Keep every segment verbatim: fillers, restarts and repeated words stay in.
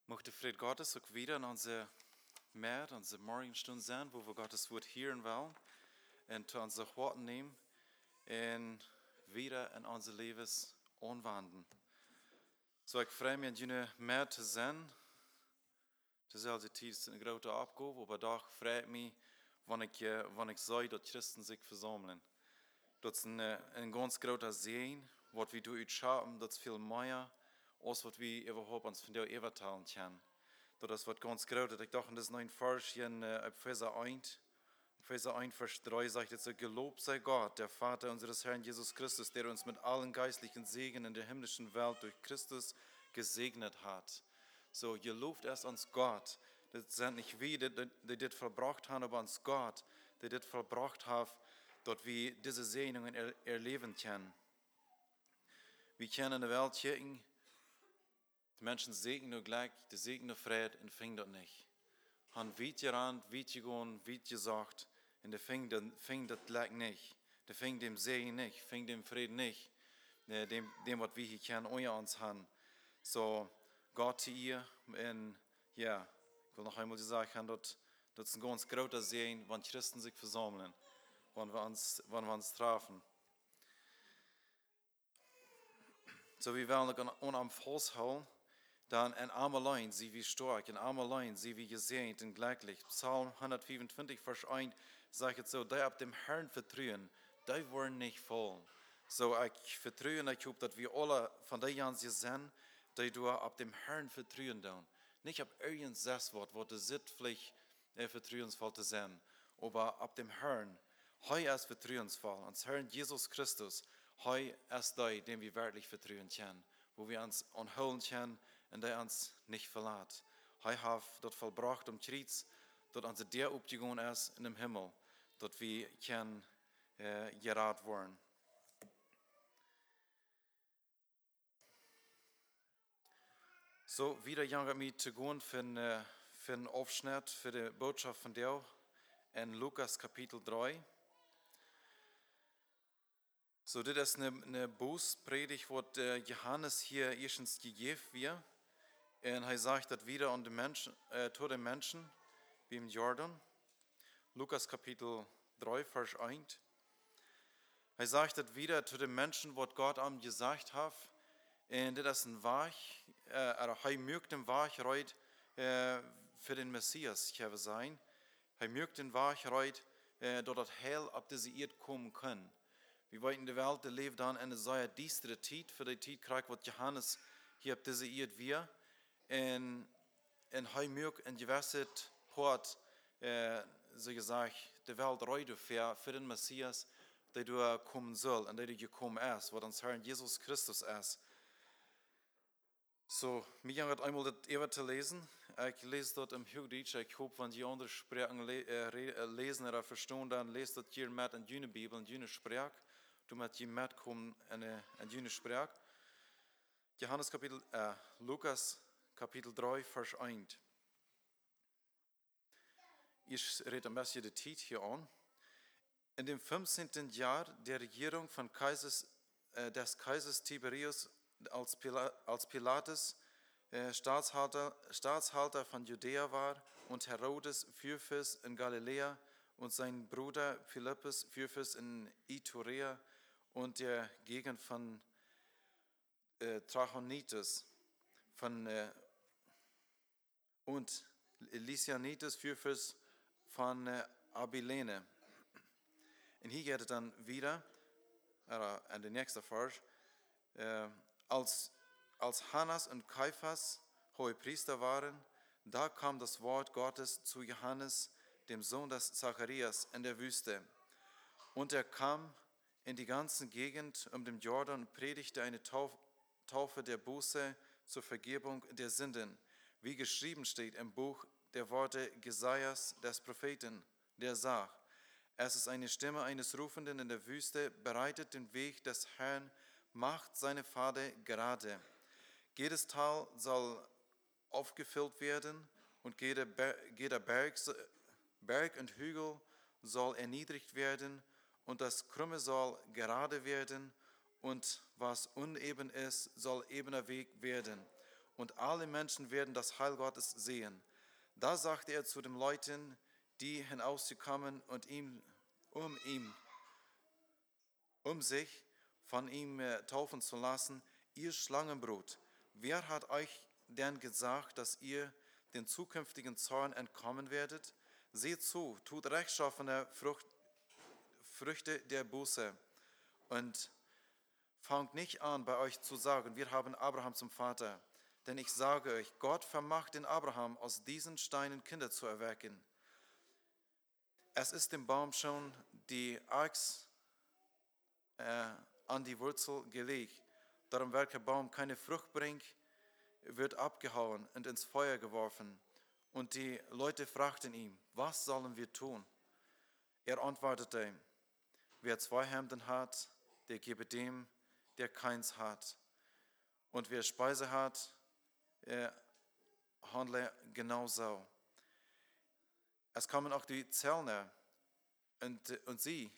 Möchte Fried Gottes auch wieder in unsere Mehr, unsere Morgenstunde sein, wo wir Gottes Wort hören wollen und zu unseren Worten nehmen und wieder in unser Leben anwenden. So, ich freue mich, in mehr zu sein. Das ist also eine große Aufgabe, aber doch freue ich mich, wenn ich, wenn ich sehe, dass Christen sich versammeln. Das ist ein, ein ganz großer Segen, was wir durch schaffen, das ist viel mehr, als was wir überhaupt uns von der überteilen können. Das wird ganz groß. Ich dachte, das ist ein Vers hier in Epheser eins. Epheser eins, Vers drei sagt jetzt so: Gelobt sei Gott, der Vater unseres Herrn Jesus Christus, der uns mit allen geistlichen Segen in der himmlischen Welt durch Christus gesegnet hat. So, gelobt erst uns Gott. Das sind nicht wir, die, die das verbracht haben, aber uns Gott, die das verbracht haben, dort wir diese Segnungen er, erleben können. Wir können in der Welt schicken, die Menschen segnen nur gleich, die segnen Frieden und fingen das nicht. Han weit gerannt, weit gegangen, weit gesagt, und der fing, fing das gleich nicht. Der fing dem Segen nicht, fing dem Frieden nicht, dem, dem was wir hier kennen, euer uns haben. So, Gott zu ihr, und ja, ich will noch einmal sagen, das, das ist ein ganz großer Segen, wenn Christen sich versammeln, wenn wir uns, wenn wir uns treffen. So, wir wollen uns am Fuß halten. Dann in arm allein sie wie stark, in arm allein sie wie gesegnet und glücklich. Psalm hundertfünfundzwanzig, Vers eins sagt es so: Die ab dem Herrn vertrauen, die wollen nicht voll. So, ich vertraue, ich hoffe, dass wir alle von denen sind, die du ab dem Herrn vertrauen tun. Nicht ab irgendein Wort, wo du sittlich äh, vertrauensvoll zu sein, aber ab dem Herrn. Heu ist vertrauensvoll, ans Herrn Jesus Christus. Heu ist der, dem wir wirklich vertrauen können, wo wir uns anholen können und der uns nicht verlässt. Heu hat dort vollbracht um Krieg, dort unser der aufgegangen ist in dem Himmel, dort wir können äh, gerat werden. So, wieder jagen wir zu gehen für einen für einen Aufschnitt, für die Botschaft von dir in Lukas Kapitel drei. So, das ist eine, eine Bußpredigt, die äh, Johannes hier erstens gegeben wird. Und er sagt das wieder an die Menschen, äh, zu den Menschen, wie im Jordan. Lukas Kapitel drei, Vers eins. Er sagt das wieder zu den Menschen, was Gott ihm gesagt hat. Und das ist ein Weg, äh, er möchte den Weg reut, äh, für den Messias sein. Er möchte den Weg reut, äh, dass das Heil ab dieser Erde kommen kann. Wir wollen in der Welt, der lebt dann in einer sehr düsteren Zeit, für die Zeit kriegt, was Johannes hier ab dieser Erde wir. Und, und er möchte in gewisser Port, äh, so gesagt, die Welt reut für, für den Messias, der du kommen soll und der du gekommen ist, was uns Herr Jesus Christus ist. So, mich hat einmal das Ewa zu lesen. Ich lese dort im Hochdeutsch. Ich hoffe, wenn die anderen Sprachen lesen oder verstehen, dann lest dort hier mit in die Bibel, in die Sprache. Du mit hier mitkommen in die Sprache. Johannes Kapitel, äh, Lukas Kapitel drei, Vers eins. Ich rede ein bisschen die Zeit hier an. In dem fünfzehnten Jahr der Regierung von Kaisers, äh, des Kaisers Tiberius, als, Pila, als Pilatus äh, Staatshalter, Staatshalter von Judäa war und Herodes Fürfürst in Galiläa und sein Bruder Philippus Fürfürst in Iturea und der Gegend von äh, Trachonitis von, äh, und Lysianitis Fürfürst von äh, Abilene. Und hier geht es dann wieder, äh, an der nächsten Vers, äh, als, als Hannas und Kaiphas hohe Priester waren, da kam das Wort Gottes zu Johannes, dem Sohn des Zacharias, in der Wüste. Und er kam in die ganze Gegend um den Jordan und predigte eine Tauf, Taufe der Buße zur Vergebung der Sünden, wie geschrieben steht im Buch der Worte Jesajas des Propheten, der sagt: Es ist eine Stimme eines Rufenden in der Wüste, bereitet den Weg des Herrn, macht seine Pfade gerade. Jedes Tal soll aufgefüllt werden und jeder Berg, Berg und Hügel soll erniedrigt werden und das Krumme soll gerade werden und was uneben ist, soll ebener Weg werden. und alle Menschen werden das Heil Gottes sehen. Da sagte er zu den Leuten, die hinausgekommen und ihm, um ihm, um sich von ihm äh, taufen zu lassen, ihr Schlangenbrut, wer hat euch denn gesagt, dass ihr den zukünftigen Zorn entkommen werdet? Seht zu, tut rechtschaffene Frucht, Früchte der Buße und fangt nicht an, bei euch zu sagen, wir haben Abraham zum Vater. Denn ich sage euch, Gott vermacht den Abraham, aus diesen Steinen Kinder zu erwecken. Es ist dem Baum schon die Axt äh, an die Wurzel gelegt. Darum, welcher Baum keine Frucht bringt, wird abgehauen und ins Feuer geworfen. Und die Leute fragten ihn, was sollen wir tun? Er antwortete, wer zwei Hemden hat, der gebe dem, der keins hat. Und wer Speise hat, er handle genauso. Es kamen auch die Zöllner und, und sie,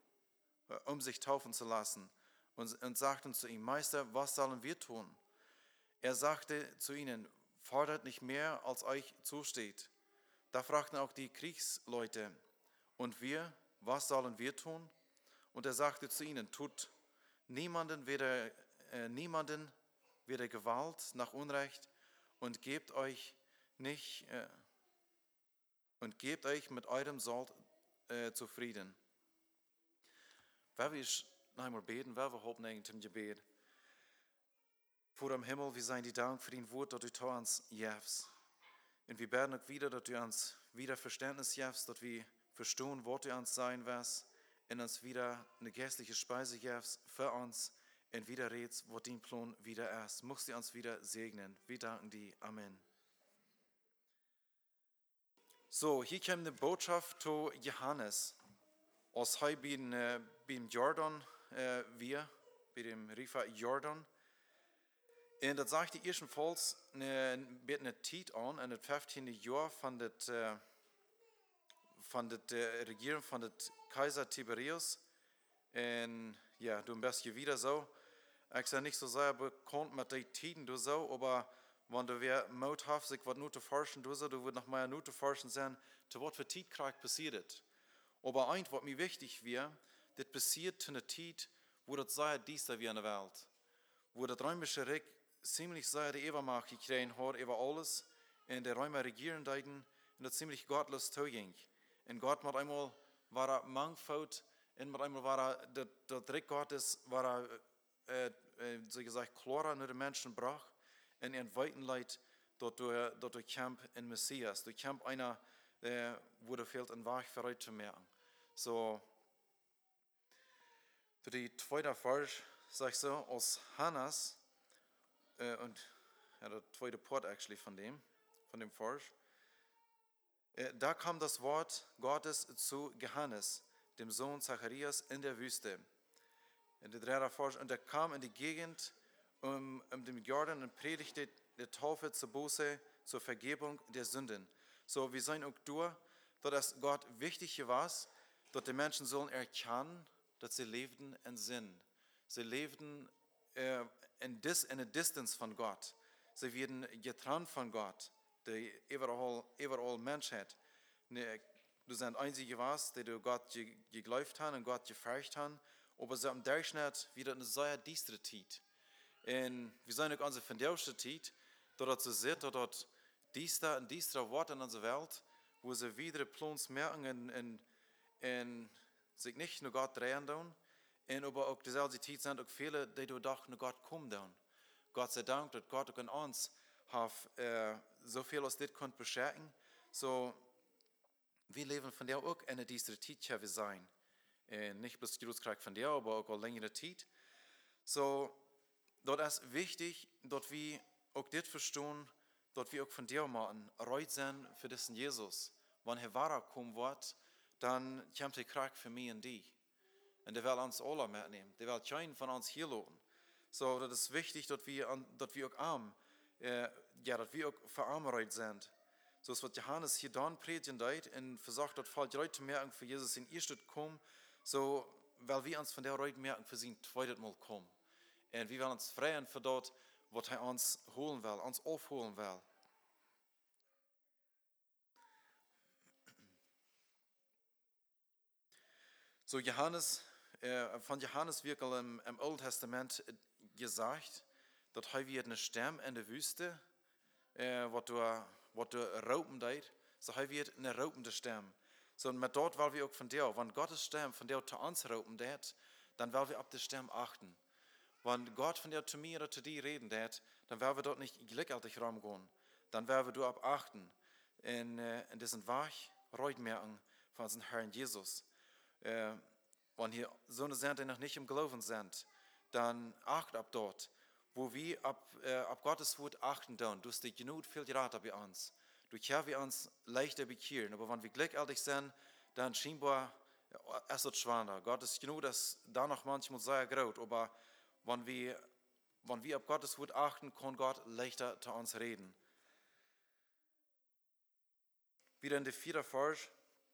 um sich taufen zu lassen, und, und sagten zu ihm, Meister, was sollen wir tun? Er sagte zu ihnen, fordert nicht mehr, als euch zusteht. Da fragten auch die Kriegsleute, und wir, was sollen wir tun? Und er sagte zu ihnen, tut niemanden weder, äh, niemanden weder Gewalt nach Unrecht und gebt euch nicht äh, und gebt euch mit eurem Sold äh, zufrieden. Wer wir noch einmal beten, wer wir hoffen eigentlich im Gebet. Vor dem Himmel, wir seien die Dank für dein Wort, dass du zu uns gibst. Und wir beten auch wieder, dass du uns wieder Verständnis gibst, dass wir verstehen, was du uns sein wirst, und uns wieder eine geistliche Speise gibst für uns und wieder redest, was dein Plan wieder ist. Musst du uns wieder segnen. Wir danken dir. Amen. So, hier kommt eine Botschaft zu Johannes. Als hij beim, äh, beim Jordan, äh, wir, bei dem River Jordan. Und das sagt die erstenfalls eine, eine Zeit an, in das fünfzehnten Jahr von der äh, von der äh, Regierung von der Kaiser Tiberius. Und ja, du bist hier wieder so. Ich sage nicht so sehr bekannt mit den Tiden, du so, aber wenn du wer Mut hast, sich was nur zu forschen, du so, du wirst noch mehr nur zu forschen sein, zu was für Zeit passiert. Aber eins, was mir wichtig wäre, das passiert zu einer Zeit, wo das sehr düster wie in der Welt. Wo das römische Reich ziemlich sehr die Übermacht gekriegt hat über alles. Und der Römer regieren deuten und das ziemlich gottlos zuging. Und Gott mit einmal war er mangfalt und mit einmal war er, der, der Trick Gottes war er, äh, äh, so gesagt, klarer nur den Menschen brach. Und in weiten Leid dort durch, dort durch Camp in Messias. Durch Camp einer, äh, wo der fehlt, ein Weg für euch zu merken. So, die zweite Vers, sag ich so, aus Hannas, äh, und ja, der zweite Part actually von dem, von dem Vers, äh, da kam das Wort Gottes zu Johannes, dem Sohn Zacharias, in der Wüste. In der dritte Vers, und er kam in die Gegend um, um den Jordan und predigte die Taufe zur Buße, zur Vergebung der Sünden. So, wir sehen auch durch, dass Gott wichtig war, dass die Menschen sollen erkennen, dass sie lebten in Sinn. Sie lebten äh, in, dis, in der Distanz von Gott. Sie werden getrennt von Gott, der überall, überall Menschheit. Ne, du sind einzige was, die du Gott geglaubt haben und Gott gefürchtet haben, aber so im Durchschnitt wieder eine sehr düstere Zeit. Und wir sind auch unsere verdauschte Zeit, dort zu sehen, dass dort düster und düstere Worte in unserer Welt, wo sie wieder plötzlich merken und, und, und sich nicht nur Gott drehen tun, und aber auch dieselbe Zeit sind auch viele, die doch nur Gott kommen tun. Gott sei Dank, dass Gott auch in uns hat, äh, so viel aus dem konnte beschenken. So, wir leben von der auch in dieser Zeit wir sein. Äh, nicht bloß Jerusalem von der, aber auch eine längere Zeit. So, dort ist wichtig, dass wir auch das verstehen, dass wir auch von der machen, reut sein für diesen Jesus. Wenn er wahrer kommen wird, dann kommt der Krieg für mich und dich. Und der will uns alle mitnehmen. Der will keinen von uns hier lassen. So, das ist wichtig, dass wir, dass wir auch arm, äh, ja, dass wir auch verarmt sind. So ist, was Johannes hier dann predigen deit und versucht, dass viele Leute merken, für Jesus in ihr Stadt kommen, so, weil wir uns von der Leute merken, für sie ein zweites Mal kommen. Und wir wollen uns freuen für dort, was er uns holen will, uns aufholen will. So Johannes, äh, von Johannes wird im, im Alten Testament gesagt, dass er wird eine Stamm in der Wüste, äh, was du, was du rauben deed, so er wird eine raubende Stamm. So und mit dort, weil wir auch von der, wenn Gottes Stamm von der zu uns rauben deed, dann wollen wir auf die Stamm achten. Wenn Gott von der zu mir oder zu dir reden deed, dann werden wir dort nicht gleichzeitig rumgehen. Dann werden wir dort achten in, äh, in diesen Wach merken von unserem Herrn Jesus. Äh, wenn hier so eine sind, die noch nicht im Glauben sind, dann acht ab dort, wo wir ab, äh, ab Gottes Wort achten tun, durch die Genut viel Rat bei uns. Durch ja wir uns leichter bekehren, aber wenn wir gleichzeitig sind, dann scheinbar ja, es wird schwanger. Gott ist genug, dass da noch manchmal sehr groß, aber wenn wir, wenn wir ab Gottes Wort achten, kann Gott leichter zu uns reden. Wieder in der vierten Vers.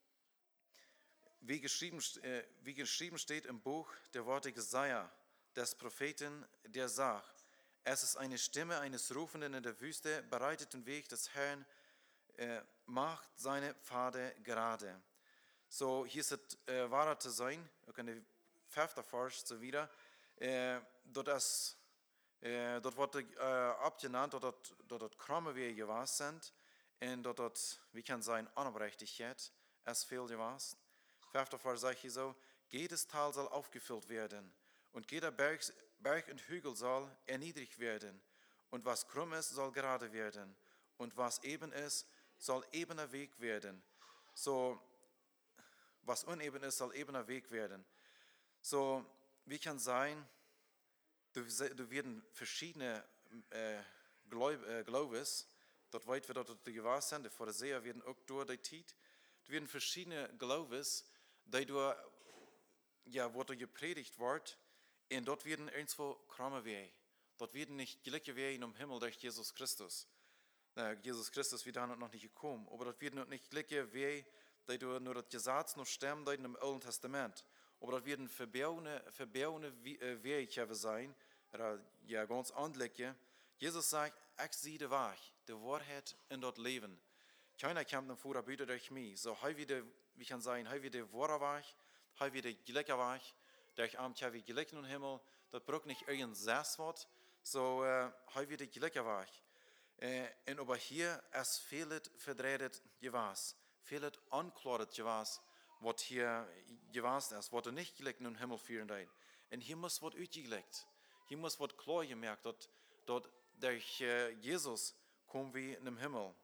Wie geschrieben, äh, wie geschrieben steht im Buch der Worte Jesaja, des Propheten, der sagt, es ist eine Stimme eines Rufenden in der Wüste, bereitet den Weg des Herrn, äh, macht seine Pfade gerade. So, hier ist es äh, wahr zu sein, auch in der fünften Vers so wieder, äh, dort, das, äh, dort wird äh, abgenannt, dort, dort, dort krumme Wege was sind, und dort, dort, wie kann sein, Unberechtigkeit, es fehlt was. Fünfter Vers sagt hier so, jedes Tal soll aufgefüllt werden und jeder Berg, Berg und Hügel soll erniedrigt werden und was krumm ist, soll gerade werden und was eben ist, soll ebener Weg werden. So, was uneben ist, soll ebener Weg werden. So, wie kann sein, du, du werden verschiedene äh, Glaub, äh, Glaubens, dort weit wir dort die gewahr sind, die Pharisäer werden auch durch die Zeit, du werden verschiedene Glaubens, die du, ja, wo du gepredigt wird, und dort werden irgendwo krumme Wege. Dort werden nicht gleiche Wege im Himmel durch Jesus Christus. Na, Jesus Christus wird da noch nicht gekommen, aber dort werden nicht gleiche Wege, die du nur das Gesetz noch stemmen, die im Alten Testament. Aber dort werden verbaune, verbaune Wege sein, oder ja, ganz andliche. Jesus sagt, ich sehe die Wahrheit, die Wahrheit in dort Leben. Keiner kommt nach vor, bitte durch mich. So, heu wieder, wie kann sein, heu wieder wahre Wahrheit, heu wieder gleiche Wahrheit, durch Amt, heu wieder gleich im Himmel, dort braucht nicht irgendein Sasswort, so, äh, heu wieder gleiche Wahrheit. Äh, und aber hier, es fehlt verdreht gewas, fehlt unklaret gewas, was hier gewas ist, was du nicht gleich in den Himmel führen dein. Und hier muss was ausgelegt, hier muss was klar gemerkt, dort, dort durch äh, Jesus kommen wir in den Himmel.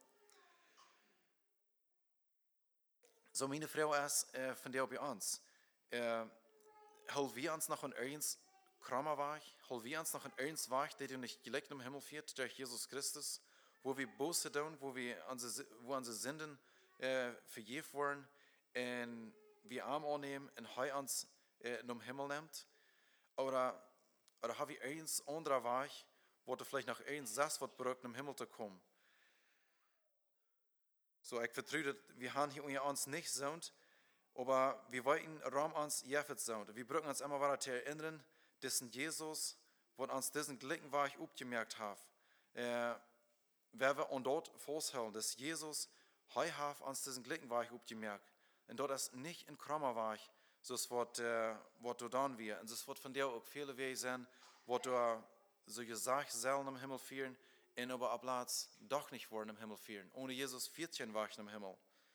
So, meine Frau ist äh, von der bei uns. Äh, hol wir uns noch ein eins krammer Weg, hol wir uns noch ein eins Weg, der nicht gleich im Himmel führt, durch Jesus Christus, wo wir Buße tun, wo wir unsere, wo unsere Sünden äh, vergeben worden und wir Arm annehmen und Heu uns äh, in den Himmel nimmt. Oder, oder haben wir eins anderer Weg, wo du vielleicht noch eins das wird braucht, im Himmel zu kommen. So, ich vertraue, wir haben hier uns nicht so, aber wir wollten Raum uns jetzt so. Wir brauchen uns immer wieder zu erinnern, dass Jesus, wo uns diesen gleichen Weg aufgemerkt hat, äh, wer wir und dort festhalten, dass Jesus heu hat uns diesen gleichen Weg aufgemerkt. Und dort ist nicht ein krummer Weg, so es wird, äh, wird du dann wir. Und es wird von dir auch viele Wege sein, wo du so gesagt sollen im Himmel führen, und aber ab Platz doch nicht wollen im Himmel führen. Ohne Jesus vierzehn Wachen im Himmel.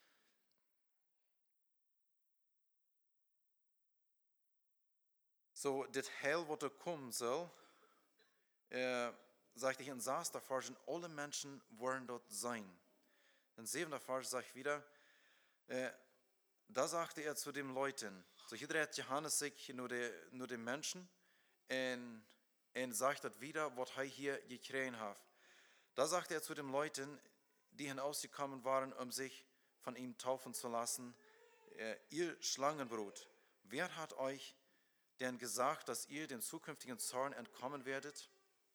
So, das Heil, was da kommen soll, äh, sagt ich in Saas, da forschen alle Menschen wollen dort sein. In siebenter Vers sagt ich wieder, äh, da sagte er zu den Leuten, so hier dreht Johannes sich nur den nur die Menschen und, und sagt das wieder, was er hier gekriegt hat. Da sagte er zu den Leuten, die hinausgekommen waren, um sich von ihm taufen zu lassen, äh, ihr Schlangenbrut, wer hat euch denn gesagt, dass ihr dem zukünftigen Zorn entkommen werdet?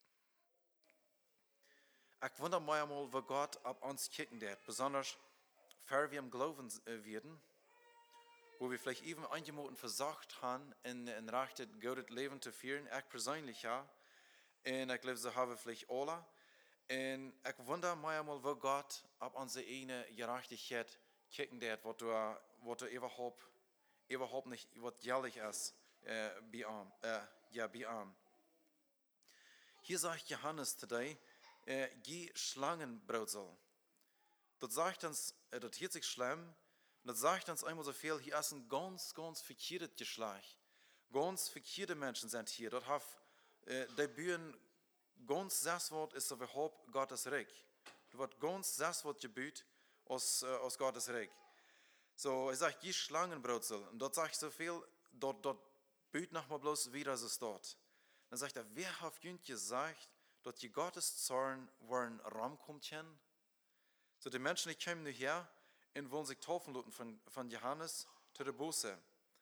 Ich wundere mich einmal, wo Gott ab uns kicken wird, besonders wenn wir im Glauben werden, wo wir vielleicht eben einige Minuten versagt haben, in ein rechtes, gutes Leben zu führen, ich persönlich ja. En ik geloof, ze hebben vielleicht alle. En ik wonder mij mal, wo Gott op onze ene gerechtigheid kijken deed, wat er, wat er überhaupt, überhaupt nicht, wat jährlich ist, äh, bei ihm, äh, ja, bei ihm. Hier sagt Johannes today, äh, geh Schlangenbrotsel. Das sagt uns, äh, das hört sich schlimm, das sagt uns einmal so viel, hier ist ein ganz, ganz verkehrtes Geschlecht. Ganz verkehrte Menschen sind hier. Das hat, äh, die Bühnen, ganz das Wort ist überhaupt Gottes Reich. Das wird ganz das Wort gebüht aus, äh, aus Gottes Reich. So, ich sage, geh Schlangenbrotsel. Und dort sagt so viel, dort, dort büht nochmal bloß wieder, es ist dort. Dann sagt er, wer hat jüngst gesagt, dass die Gottes Zorn wollen Raum kommt hin? So, die Menschen, die kommen nur her und wollen sich taufen lassen von, von Johannes zu der Buße.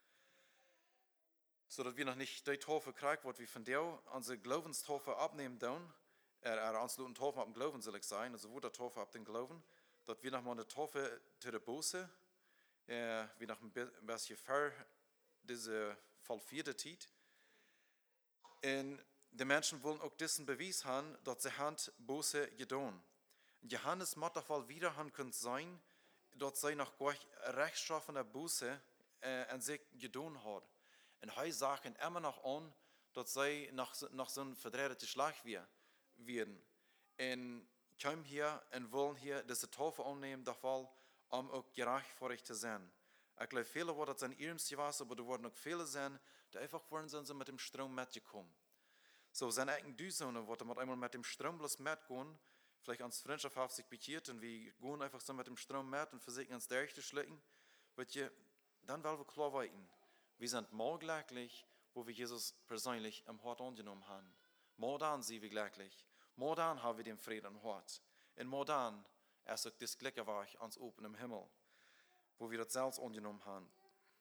So, dass wir noch nicht die Taufe kriegen, was wir von der unsere Glaubenstaufe abnehmen tun, er, er uns lassen Taufe ab dem Glauben soll ich sein, also wo der Taufe ab dem Glauben, dass wir nochmal eine Taufe zu der Buße, äh, wir noch ein bisschen vor diese vollführte Zeit. Und die Menschen wollen auch diesen Beweis haben, dass sie Hand Buße getan. Johannes muss doch wohl wieder haben können sein, dass sie nach rechtschaffener Buße äh, an sich getan hat. Und hij sagt immer noch an, dass sie nach, nach so einem verdrehten Schlag werden. Und kommen hier und wollen hier diese Taufe annehmen, doch wohl, um auch gerecht zu sein. Ich glaube, viele werden das in ihrem was, aber da werden auch viele sein, die einfach wollen sind, so mit dem Strom mitgekommen. So, seine eigenen Düsone, wo man einmal mit dem Strom bloß mitgehen, vielleicht ans Freundschaft auf sich bekehrt und wir gehen einfach so mit dem Strom mit und versuchen uns durchzuschlagen, wird je, dann wollen wir klar weiten. Wir sind mal glücklich, wo wir Jesus persönlich im Hort angenommen haben. Mal dann sind wir glücklich. Mal dann haben wir den Frieden im Hort. Und mal dann ist auch das Glück ans Open im Himmel, wo wir das selbst angenommen haben.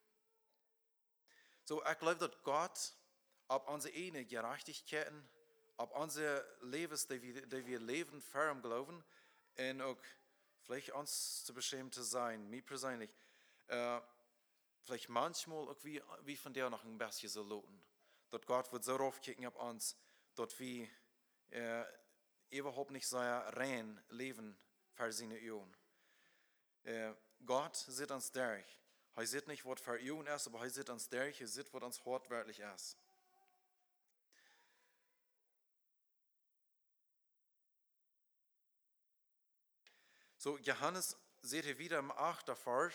So, ich glaube, dass Gott auf unsere eigene Gerechtigkeiten, auf unsere Lebens, die wir, die wir leben, firm glauben, und auch vielleicht uns zu beschämen zu sein, mir persönlich, äh, vielleicht manchmal auch wie, wie von der noch ein bisschen so loten. Dass Gott wird so raufkicken auf uns, dass wir äh, überhaupt nicht so rein leben für seine Ehren. Äh, Gott sieht uns durch. Er sieht nicht, was für Ehren ist, aber er sieht uns durch, er sieht, was uns wortwörtlich ist. So, Johannes seht ihr wieder im achten Vers,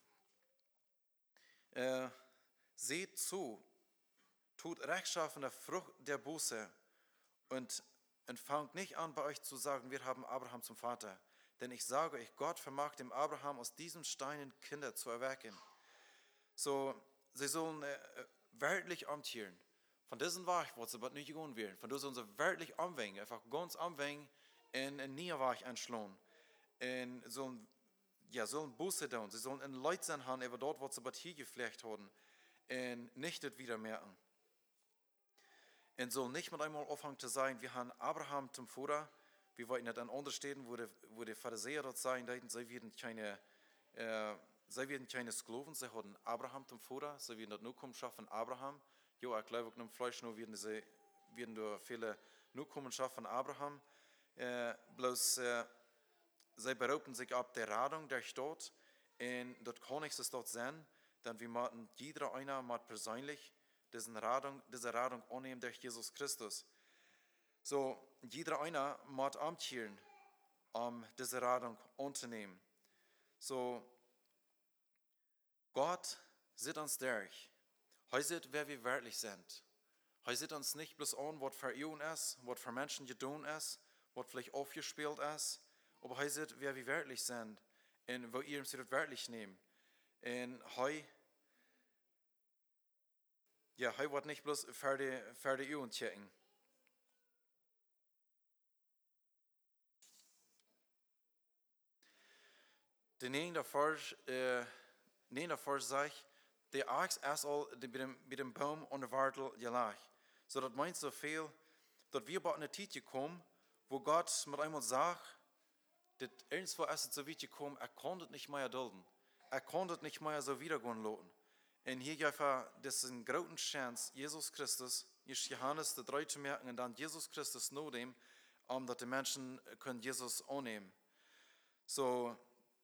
Äh, seht zu, tut rechtschaffene Frucht der Buße und, und fangt nicht an, bei euch zu sagen, wir haben Abraham zum Vater. Denn ich sage euch, Gott vermag dem Abraham aus diesen Steinen Kinder zu erwecken. So, sie sollen äh, weltlich amtieren. Von diesen Wach, was sie aber nicht gehen werden. Von diesen sie weltlich anwenden, einfach ganz anwenden und in nie Wach anschlagen. Und sollen Ja, sollen Buße tun. Sie sollen ein Leid sein haben, über dort, was sie bei hier geflecht haben, und nicht das wieder merken. Und sollen nicht mit einmal aufhören zu sein, wir haben Abraham zum Vater, wir wollten nicht an unterstehen, wo die, wo die Pharisäer dort sein, sie werden keine, äh, sie werden keine Sklaven, sie hatten Abraham zum Vater, sie werden das Nachkommenschaft von Abraham. Jo, ich glaube, im Fleisch nur werden sie, werden da viele Nachkommenschaft von Abraham, äh, bloß, äh, sie berufen sich auf der Radung der Stadt und dort kann ich es dort sehen, denn wir müssen jeder einer muss persönlich diesen Radung, diese Radung annehmen durch Jesus Christus. So, jeder einer muss amtieren, um diese Radung anzunehmen. So, Gott sieht uns durch. Er sieht, wer wir wirklich sind. Er sieht uns nicht bloß an, was für ihn ist, was für Menschen getan ist, was vielleicht aufgespielt ist, aber er sieht, wer wir wirklich sind und wo ihr uns das wirklich nehmen. Und er, ja, er wird nicht bloß für die, für die Jugend checken. Der nächste Vers, äh, nächste Vers sagt, der Axt ist all mit dem, mit dem Baum und der Wartel gelegt. So, das meint so viel, dass wir bei einer Zeit gekommen, wo Gott mit einmal sagt, das irgendwo ist es so weit gekommen, er konnte nicht mehr dulden. Er konnte nicht mehr so wiedergehen lassen. Und hier einfach diesen großen Chance, Jesus Christus ist Johannes der drei zu merken und dann Jesus Christus nur dem, um dass die Menschen können Jesus annehmen. So,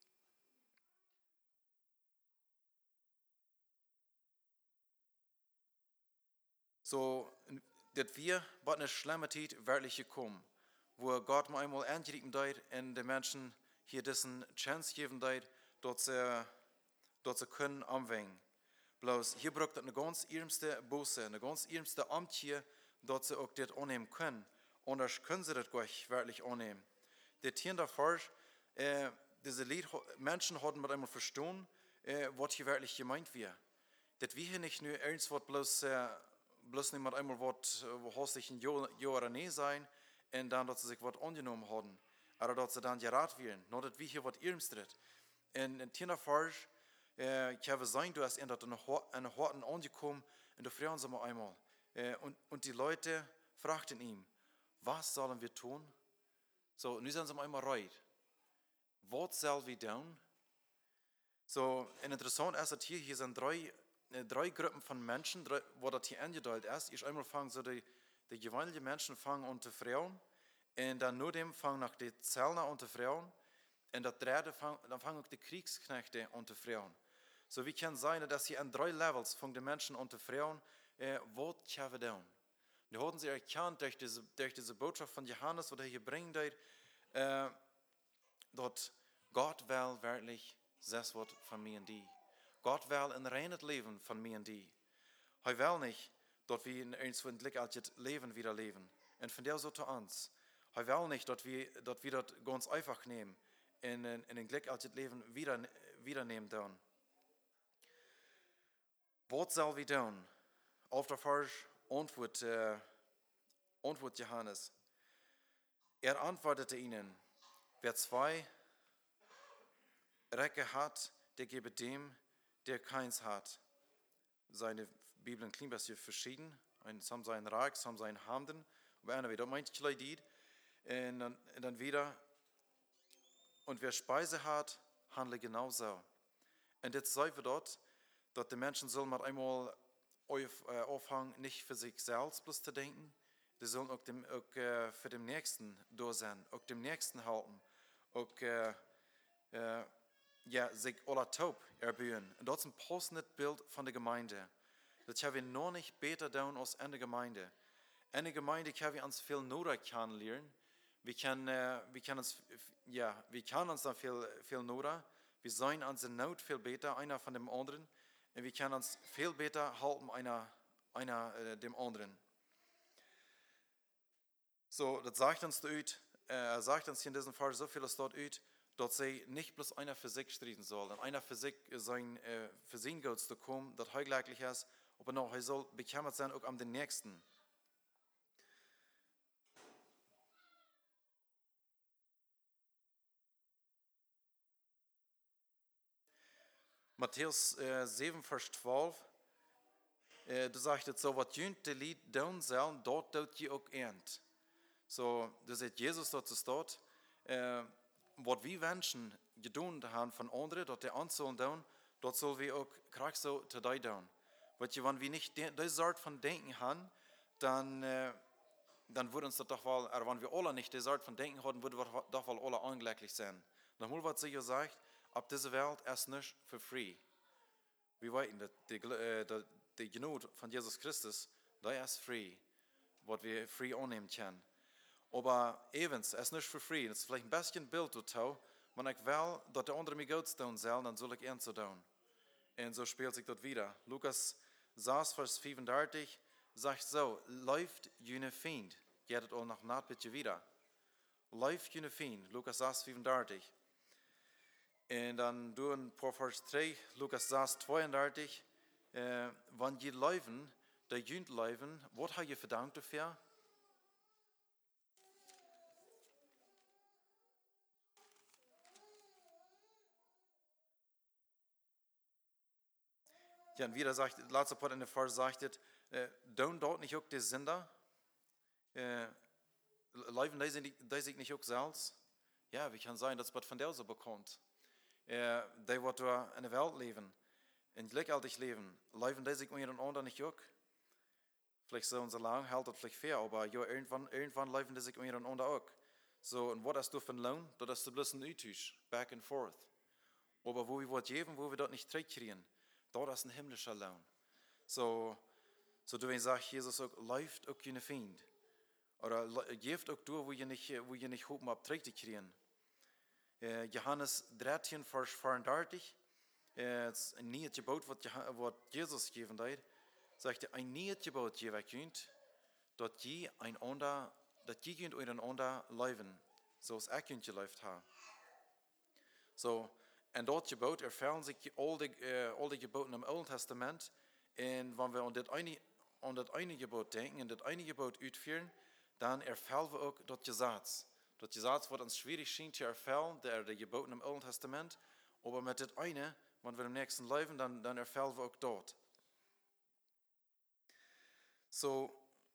so dass wir bei einer schlimmen Zeit wirklich gekommen, wo Gott mal einmal eingreifen deit und den Menschen hier diesen Chance geben deit, dass sie, dass sie können anwenden. Bloß hier braucht es eine ganz ärmste Buße, eine ganz ärmste Amt hier, dass sie auch das annehmen können. Anders können sie das gar nicht wirklich annehmen. Der Tier davor, äh, diese Lied, Menschen hatten mit einmal verstanden, äh, was hier wirklich gemeint wird. Das wir hier nicht nur ernst wird, bloß, äh, bloß nicht mit einmal was, wo hast ein Ja oder Nein sein, und dann, dass sie sich was angenommen haben. Aber dass sie dann gerat werden, nur dass wir hier was ernst tritt. Und in Tier davor, äh, ich habe sein, du hast in einer Horten angekommen, und du fragen sie mal einmal. Äh, und, und die Leute fragten ihn, was sollen wir tun? So, nu sind sie einmal reut. Was sollen wir tun? So, interessant ist, dass hier, hier sind drei, äh, drei Gruppen von Menschen, drei, wo das hier angedeutet ist. Ich einmal fangen so die, die gewöhnlichen Menschen fangen unter Frauen, und dann nur dem fangen noch die Zellner unter Frauen, und das dritte fang, dann fangen auch die Kriegsknechte unter Frauen. So, wie kann sein, dass hier an drei Levels von den Menschen unter Frauen, äh, was können wir tun? Wir haben sie erkannt durch diese, durch diese Botschaft von Johannes, die er hier bringt, äh, dass Gott will wirklich das wird von mir und die. Gott will ein reines Leben von mir und die. Er will nicht, dass wir in uns von Glück als Leben wieder leben. Und von der so zu uns. Er will nicht, dass wir, dass wir das ganz einfach nehmen und in, in den Glück als Leben wieder, wieder nehmen tun. Was soll wir tun? Auf der Frage antwortet, äh, antwortet Johannes. Er antwortete ihnen, wer zwei Recke hat, der gebe dem, der keins hat. Seine Bibeln klingen ein bisschen verschieden. Some zijn rijk, some zijn handen. Aber anyway, dat meint ich Leute. Und dann, und dann wieder, und wer Speise hat, handle genauso. Und jetzt sei wir dort, dass die Menschen sollen mal einmal auf, äh, aufhören, nicht für sich selbst bloß zu denken, die sollen auch, dem, auch äh, für den Nächsten da sein, auch dem Nächsten halten, auch äh, äh, ja, sich aller taub erbühen. Und das ist ein passendes Bild von der Gemeinde. Das haben wir noch nicht besser tun als in der Gemeinde. In der Gemeinde können wir uns viel nur kennenlernen. Wir können, äh, wir können uns, ja, wir kennen uns dann viel, viel nur. Wir sehen unsere Not viel besser, einer von dem anderen. Und wir können uns viel besser halten, einer, einer äh, dem anderen. So, das sagt uns dort, äh, sagt uns hier in diesem Fall so vieles dort ut, dass sie nicht bloß einer für sich streiten soll, und einer für sich sein, äh, für sein Gott zu kommen, das heugleich ist, aber noch, er soll bekümmert sein auch um den Nächsten. Matthäus äh, sieben, Vers zwölf, äh, da sagt es so, was jünt die Lied tun sollen, dort tut ihr auch ernt. So, da sagt Jesus dort ist dort, äh, was wir Menschen getan haben von anderen, dort der Anzahl tun, dort soll wir auch gerade so zu dir tun. Weil wenn wir nicht diese Art von Denken haben, dann, äh, dann würde uns das doch wohl, oder wenn wir alle nicht diese Art von Denken haben, würden wir doch wohl alle unglücklich sein. Nochmal, was sie sagt, ab dieser Welt ist nicht für free. Wir wissen, dass die, äh, die, die Genut von Jesus Christus, der ist free, was wir free annehmen können. Aber evens, es ist nicht für free. Es ist vielleicht ein bisschen ein Bild dazu. Wenn ich will, dass der andere mir gut tun soll, dann soll ich ihn so tun. Und so spielt sich das wieder. Lukas sechs, Vers fünfunddreißig sagt so, läuft jene Feind. Geht es auch noch nach bitte wieder. Läuft jene Feind. Lukas sechs, fünfunddreißig. Und dann du ein paar Vers drei, Lukas sechs, zweiunddreißig. Äh, wenn die laufen, der jünt laufen, was hat ihr verdankt dafür? Ja, und wieder sagt, letzter Part in der Vers sagt, äh, don't dort nicht auch die Sünder, äh, leben die sich nicht auch selbst? Ja, wie kann sein, dass man von der so bekommt? Äh, die, die in der Welt leben, in glücklich leben, leben die sich mit ihren anderen nicht auch? vielleicht so unser lang, hält das vielleicht fair, aber ja, irgendwann, irgendwann laufen die sich mir dann unter auch. So, und was hast du für einen Lohn? Das ist du bloß ein Utisch, back and forth. Aber wo wir was geben, wo wir dort nicht zurückkriegen, dort ist ein himmlischer Lohn. So, so du wenn sagst, Jesus auch, läuft auch keine Feind. Oder geeft auch du, wo ihr nicht, wo ihr nicht hoffen habt, zurückzukriegen. Äh, Johannes dreizehn, Vers vierunddreißig, äh, ein neues Gebot, was Jesus gegeben hat, sagt, ein neues Gebot gebe ich könnt, dass je ein ander, dass je könnt euren ander leben, so es ich könnt geläuft haben. So, en dat Gebot erfüllen sich all die, uh, all die Geboten im Alten Testament. Und wenn wir an das eine, an das eine Gebot denken, und das eine Gebot ausführen, dann erfüllen wir auch das Gesetz. Das Gesetz wird uns schwierig schien zu erfüllen, der die Geboten im Alten Testament. Aber mit das eine, wenn wir im nächsten leben, dann, dann erfüllen wir auch dort. So,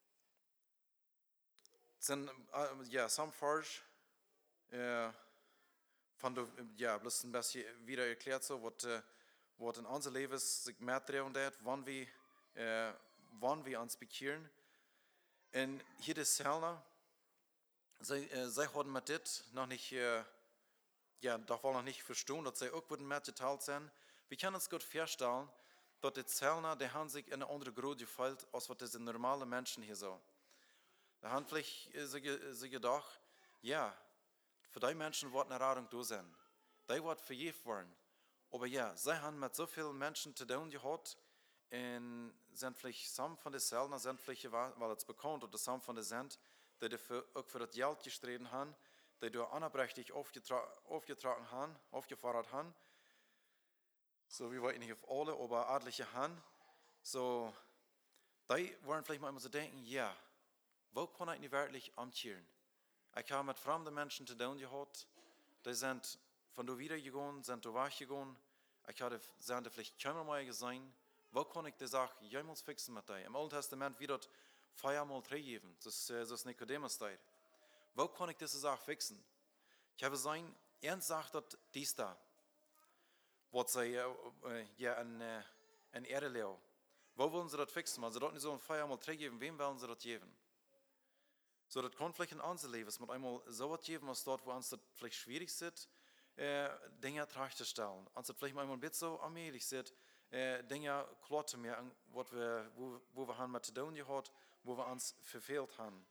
sind, uh, ja, some Farge, uh, von du, ja, bloß ein bisschen wieder erklärt so, was, uh, was in unser Leben sich mehr drehen wird, wann wir, uh, wann wir uns bekehren. Und hier die Zellner, sie, uh, sie haben mit das noch nicht, uh, ja, doch wohl noch nicht verstehen, dass sie auch mehr geteilt sind. Wir können uns gut vorstellen, dass die Zellner, die haben sich in eine andere Größe gefällt, als was diese normalen Menschen hier so. Da haben vielleicht sie gedacht, ja, für die Menschen wird eine Rettung da sein. Die wird vergeben werden. Aber ja, sie haben mit so vielen Menschen zu tun gehabt und sind vielleicht, some von den Zellner sind vielleicht, weil es bekannt oder some von den sind, die dafür, auch für das Geld gestritten haben, die durch anerprächtig aufgetra- aufgetragen haben, aufgefordert haben. So, wir wollten nicht auf alle, aber adlige haben. So, die wollen vielleicht mal immer so denken, ja, wo kann ich nicht wirklich amtieren? Ich habe mit fremden Menschen zu tun gehabt, die sind von da wiedergegangen, sind da weggegangen. Ich habe sind vielleicht keiner mehr gesehen. Wo kann ich die Sache jemals fixen mit dir? Im Alten Testament wird das viermal drei geben. Das, das ist Nikodemus Zeit. Wo kann ich diese Sache fixen? Ich habe gesehen, er sagt das dies da. Was sie äh, ja in, äh, in Erde leo. Wo wollen sie das fixen? Wenn sie dort nicht so ein viermal drei geben, wem wollen sie das geben? So, das kann vielleicht in unser Leben, es muss einmal so was geben, was dort, wo uns das vielleicht schwierig ist, äh, Dinge trachzustellen. Uns das vielleicht einmal ein bisschen so allmählich ist, äh, Dinge klar zu merken, wo wir, wo, wo wir haben mit zu tun gehabt, wo wir uns verfehlt haben.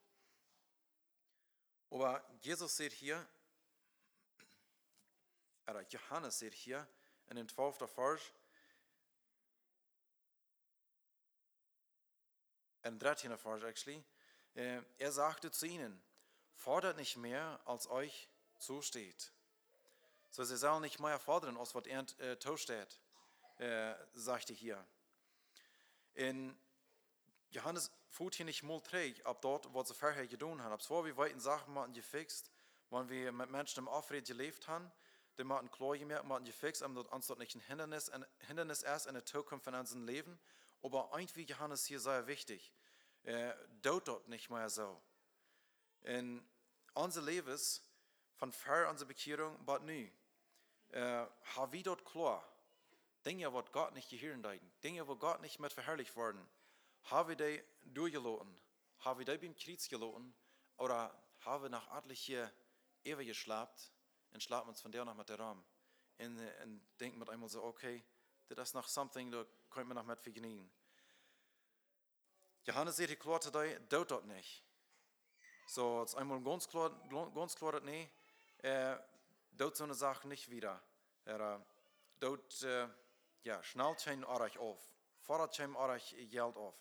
Aber Jesus sagt hier, oder Johannes sagt hier, in dem zwölften Vers, in dem dreizehnten Vers actually, äh, er sagte zu ihnen, fordert nicht mehr, als euch zusteht. So, sie sollen nicht mehr fordern, als was er äh, zusteht, äh, sagte hier. In Johannes fühlt hier nicht mal trägt, ab dort, was sie vorher getan haben. Ab so wie weiten Sachen man gefixt, wenn wir mit Menschen im Aufred gelebt haben, die man klar gemerkt, man gefixt, aber uns dort nicht ein Hindernis, ein Hindernis erst in der Zukunft von unserem Leben. Aber irgendwie Johannes hier sehr wichtig. Äh, dort dort nicht mehr so. In unser Leben von vor unserer Bekehrung, aber nie, äh, haben wir dort klar, Dinge, die Gott nicht gehören haben, Dinge, die Gott nicht mit verherrlicht worden, haben wir die durchgelassen, haben wir die beim Kreuz gelassen, oder haben wir nach etlichen ewig geschlafen und schlafen uns von der noch mit der Raum. Und, und denken mit einmal so, okay, das ist noch something, da können wir noch mit vergnügen. Johannes sagt klar zu dir, dort dort nicht. So, jetzt einmal ganz klar, ganz klar, nee, äh, dort so eine Sache nicht wieder. Er, dort, äh, ja, schnell schein euch auf. Fordert schein euch Geld auf.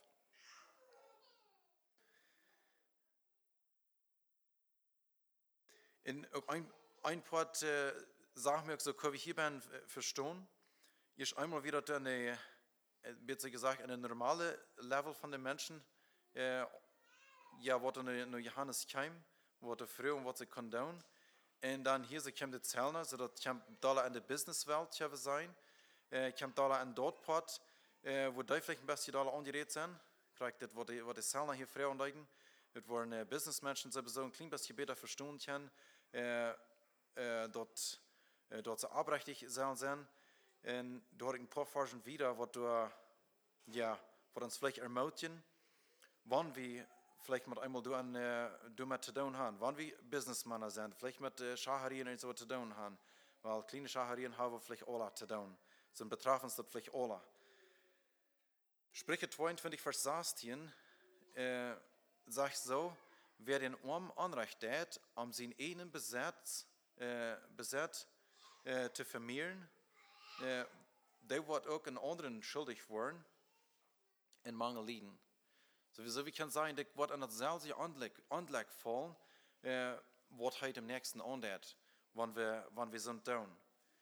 In ein, ein paar äh, Sachen, so kann ich hier ben verstehen. Ist einmal wieder eine, wird gesagt, eine normale Level von den Menschen, äh, ja, was in Johannes kam, was er früher und was sie können tun. Und dann hier, sie kommen die Zellner, so das kommt da in der Businesswelt sein, äh, kommt da in Dortport, äh, wo die vielleicht ein bisschen da angerät sind, kriegt das, was die, was die Zellner hier früher anlegen, das waren äh, Businessmenschen, die so ein klein bisschen besser verstehen können, äh, äh, dort, äh, dort so abrechtig sein sind. Und dort ein paar Forschen wieder, was du, ja, was uns vielleicht ermutigen. wann wir vielleicht mit einmal du an äh, du mit zu tun haben, wann wir Businessmänner sind, vielleicht mit äh, Schacherien und so zu tun haben, weil kleine Schacherien haben vielleicht alle zu tun, sind betroffen sind vielleicht alle. Sprüche zweiundzwanzig, Vers sechzehn, äh, sagt so, wer den Arm Anrecht tät, um seinen eigenen Besitz, äh, Besitz äh, zu vermehren, äh, der wird auch einen anderen schuldig worden in Mangel leiden. Sowieso, wie kann sein, dass wird an dasselbe Anleg fallen, äh, was heute im nächsten andert, wann wir, wann wir sind down.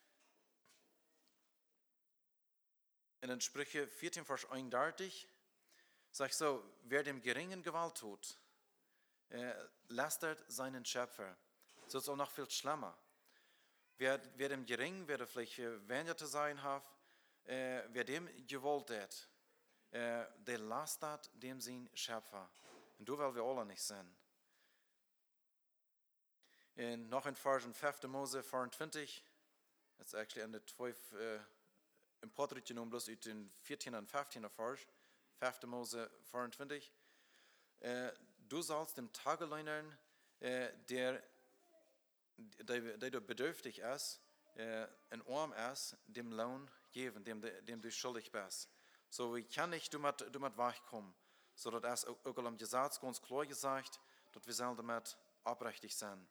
In den Sprüche vierzehn, Vers einunddreißig, sagt so, wer dem geringen Gewalt tut, äh, lästert seinen Schöpfer. So ist es auch noch viel schlimmer. Wer, wer dem geringen, wer der vielleicht äh, weniger zu sein hat, äh, wer dem Gewalt hat, äh, der lastet dem sein Schöpfer. Und du wollen wir alle nicht sein. In, noch in Versen fünfter Mose vierundzwanzig, that's actually in der zwölf, äh, im Porträt genommen, bloß in den vierzehn und fünfzehn Vers, fünfter Mose vierundzwanzig, äh, du sollst dem Tageleinern, äh, der, der, der du bedürftig ist, äh, ein Arm ist, dem Lohn geben, dem, dem du schuldig bist. So, ich kann nicht damit, damit wegkommen, so dass es auch, auch im Gesetz ganz klar gesagt, dass wir sollen damit abrechtig sein.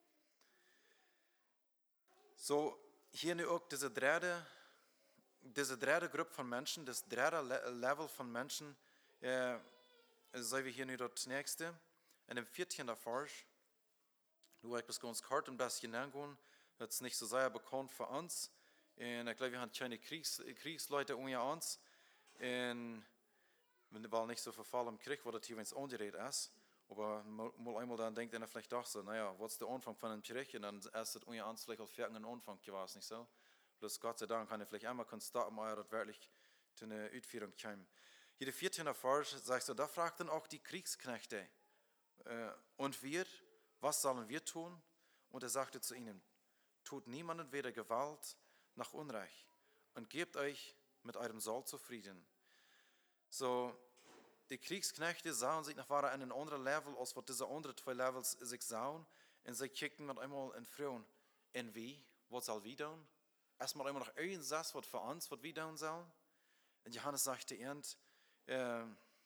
So, hier nu auch diese dritte, diese dritte Gruppe von Menschen, das dritte Level von Menschen, äh, sehen wir hier nu das nächste. In dem vierzehnten Vers, du ich bis ganz kurz ein bisschen hingehen, das ist nicht so sehr bekannt für uns. Und ich glaube, wir haben keine Kriegs, Kriegsleute unter uns. Und weil nicht so verfallen im Krieg, wo das hier wenn es angerät ist. Aber mal einmal dann denkt er vielleicht doch so, naja, was ist der Anfang von einem Krieg? Und dann ist es unter uns vielleicht als fertigen Anfang gewesen, nicht so? Bloß Gott sei Dank kann ich vielleicht einmal konstatieren, dass das wirklich zu einer Ausführung kommt. Hier der vierzehnte Vers sagt so, da fragten auch die Kriegsknechte, äh, und wir, was sollen wir tun? Und er sagte zu ihnen, tut niemandem weder Gewalt noch Unrecht und gebt euch mit eurem Soll zufrieden. So, die Kriegsknechte sahen sich nach waren einen anderen Level, als was diese anderen zwei Levels sich sahen, und sie kickten mit einmal in Frauen, und wie, was soll wir tun? Erstmal einmal noch irgendwas, was für uns, was wir tun sollen. Und Johannes sagte ihnen, äh,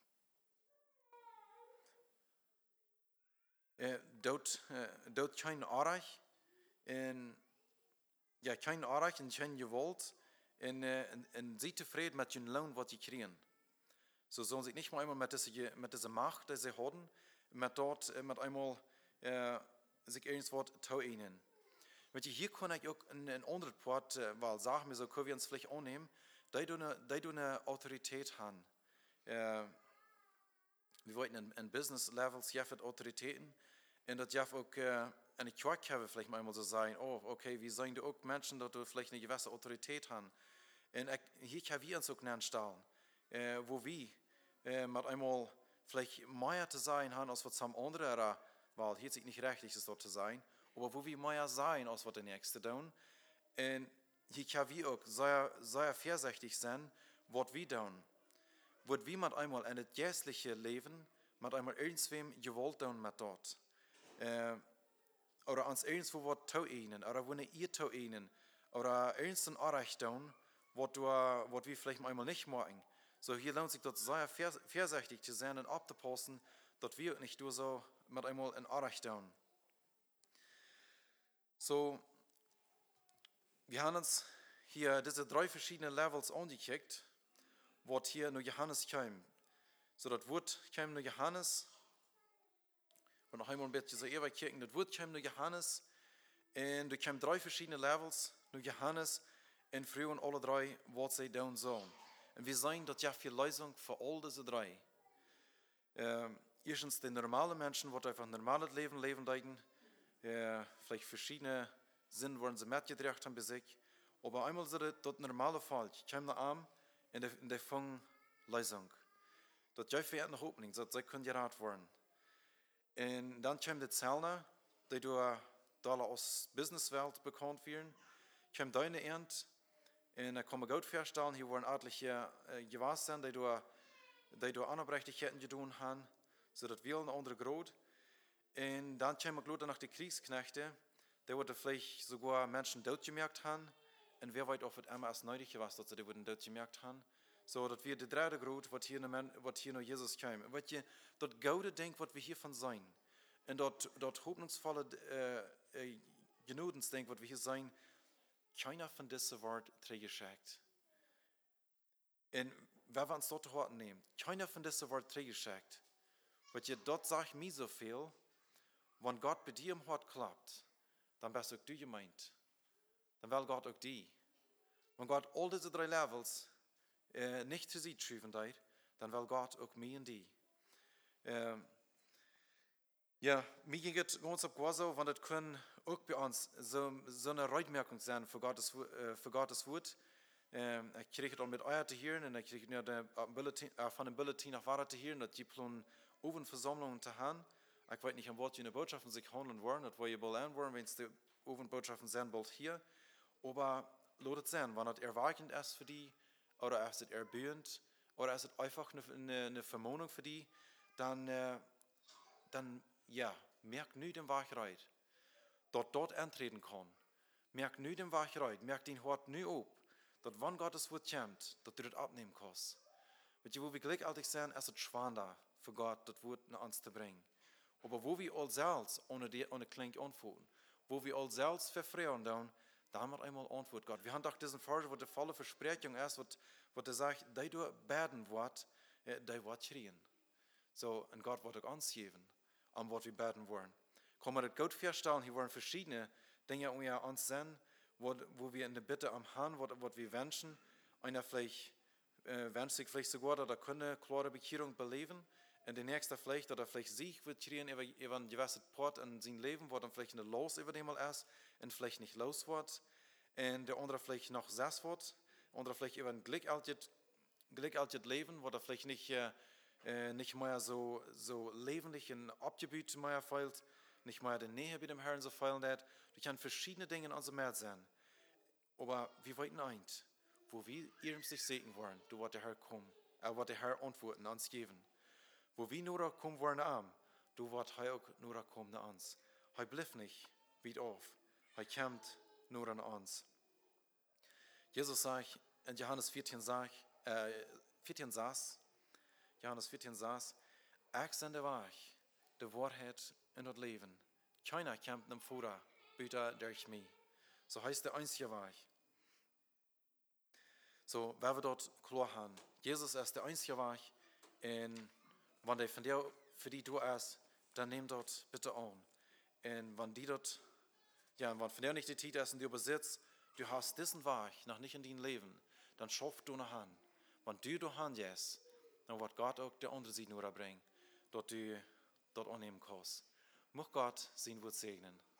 äh, dort, äh, dort kein Arach, und ja, kein Arach und kein Gewalt, und, äh, und, und sie zufrieden mit dem Lohn, was sie kriegen. So sollen sie nicht mal einmal mit dieser, mit dieser Macht, die sie haben, mit dort, mit einmal äh, sich irgendwas tun. Weil hier kann ich auch einen anderen Part, weil sagen wir so, können wir uns vielleicht annehmen, die du eine, die du eine Autorität haben. Äh, wir wollten in, in Business Levels, ja, für Autoritäten, und das ja auch äh, eine Kirche haben, vielleicht mal einmal so sein, oh, okay, wie sollen die auch Menschen, dass du vielleicht eine gewisse Autorität haben. Und ich, hier haben wir uns auch stellen, äh, wo wir äh, mit einmal vielleicht mehr zu sein haben, als was am anderen, weil hier ist es nicht rechtlich, es dort zu sein, aber wo wir mehr sein, als was der Nächste tun. Und hier können wir auch sehr, sehr vorsichtig sein, was wir tun. Was wir mit einmal in das geistliche Leben, mit einmal irgendwem gewollt tun mit dort. Äh, oder uns irgendwo was tun, oder wo ihr tun, oder irgendein Anrecht tun, was wir vielleicht einmal nicht machen. So hier lohnt sich dort sehr vorsichtig zu sein und abzupassen, dass wir nicht nur so mit einmal in Anrecht tun. So, wir haben uns hier diese drei verschiedenen Levels angekickt, was hier nur Johannes kam. So, das Wort kam nur Johannes. Und noch einmal ein bisschen so ewig kicken, das Wort kam nur Johannes. Und da kamen drei verschiedene Levels, nur Johannes. Und früher und alle drei, was sie tun sollen. Und wir sehen, dass ja viel Lösung für all diese drei. Ähm, erstens, die normalen Menschen, die einfach ein normales Leben leben leiden. Äh, vielleicht verschiedene Sinn, wo sie mitgebracht haben bei sich. Aber einmal so das, das normale Fall, ich komme an und die fangen Lösung. Das ist ja für eine Hoffnung, dass sie können gerat werden. Und dann kommen die Zellner, die durch da aus der Businesswelt bekannt werden. Kommt deine End, und da kann man gut feststellen, hier waren etliche äh, gewesen, die durch die du Anerbrechtigkeiten getan haben, sodass wir eine andere Grot. Und dann kommen wir nach die Kriegsknechte, die würden vielleicht sogar Menschen dort gemerkt haben. Und wer weiß, ob es immer erst nötig war, dass sie die würden dort gemerkt haben. So, dass wir die dritte Grot, was hier noch Jesus kam. Und je, dort gaude Ding, was wir hiervon sein. Und dort, dort hoffnungsvolle äh, äh, Genudensdenk, was wir hier sein, keiner von diesen Worten trägt geschickt. Und wenn wir uns dort heute nehmen, keiner von diesen Worten trägt geschickt. Was ihr dort sagt mir so viel, wenn Gott bei dir im Hort klappt, dann bist auch du gemeint. Dann will Gott auch die. Wenn Gott all diese drei Levels äh, nicht zu sich schreiben hat, dann will Gott auch mir und die. Ähm, ja, mir ging es ganz auf so, wenn das können auch bei uns so, so eine Reutmerkung sein für Gottes, äh, für Gottes Wort. Ähm, ich kriege es auch mit euch zu hören und ich kriege ja de, äh, von dem Bulletin nach weiter zu hören, dass die Plan Ovenversammlungen zu haben. Ich weiß nicht, an was die Botschaften sich handeln wollen, das wo ihr wollen wollen, wenn es die Ovenbotschaften sein wollt hier. Aber lasst es sein, wenn es erweckend ist für die, oder ist es erbührend, oder ist es einfach eine, eine, eine Vermahnung für die, dann, äh, dann ja, merkt nu den Wachheit, dort dort antreten kann. Merkt nu den Wachheit, merkt den Hort nu op, dass wenn Gottes Wort kommt, dass du das abnehmen kannst. Weet je, wo wir gleichzeitig sind, ist es schwer da, für Gott das Wort nach uns zu bringen. Aber wo wir all selbst ohne, die, ohne Klink antworten, wo wir all selbst verfreuen, dann, da haben wir einmal Antwort Gott. Wir haben doch diesen Vers, wo die volle Versprechung ist, wo der sagt, die du beten wird, die wird schreien. So, und Gott wird auch uns geben, an was wir beten wollen. Kann man das gut feststellen, hier waren verschiedene Dinge um uns sehen, wo, wo wir in der Bitte am Herrn, was wir wünschen. Einer vielleicht äh, wünscht sich vielleicht sogar, dass er eine klare Bekehrung beleben. Und der nächste vielleicht, dass er vielleicht sich wird kriegen über, über einen gewissen Port in seinem Leben, wo dann vielleicht eine Los über dem mal ist und vielleicht nicht los wird. Und der andere vielleicht noch sess wird. Der andere vielleicht über ein glückaltes Leben, wo er vielleicht nicht, äh, nicht mehr so, so lebendig in Abgebiet mehr feilt, nicht mehr die Nähe mit dem Herrn so feilen hat. Du kannst verschiedene Dinge in unserem Herz sein. Aber wir wollten eins, wo wir ihm sich segnen wollen, du wird der Herr kommen, er wird der Herr Antworten uns geben. Wo wir nur kommen wollen am, du wird er auch nur kommen an uns. Er bleibt nicht weit auf, er kommt nur an uns. Jesus sagt in Johannes vierzehn, sagt, äh, vierzehn saß, Johannes vierzehn saß, ich bin der Weg, die Wahrheit und das Leben. Keiner kommt dem Vater, bitte durch mich. So heißt der einzige Weg. So, wenn wir dort klar haben, Jesus ist der einzige Weg, und wenn der von dir, für die du ist, dann nimm dort bitte an. Und wenn die dort, ja, wenn von dir nicht die Zeit ist und du besitzt, du hast diesen Weg noch nicht in dein Leben, dann schaff du nach an. Wenn du da hangehst, dann wird Gott auch der andere Seite nur bringen, dass du dort annehmen kannst. Möge Gott sein Wort segnen.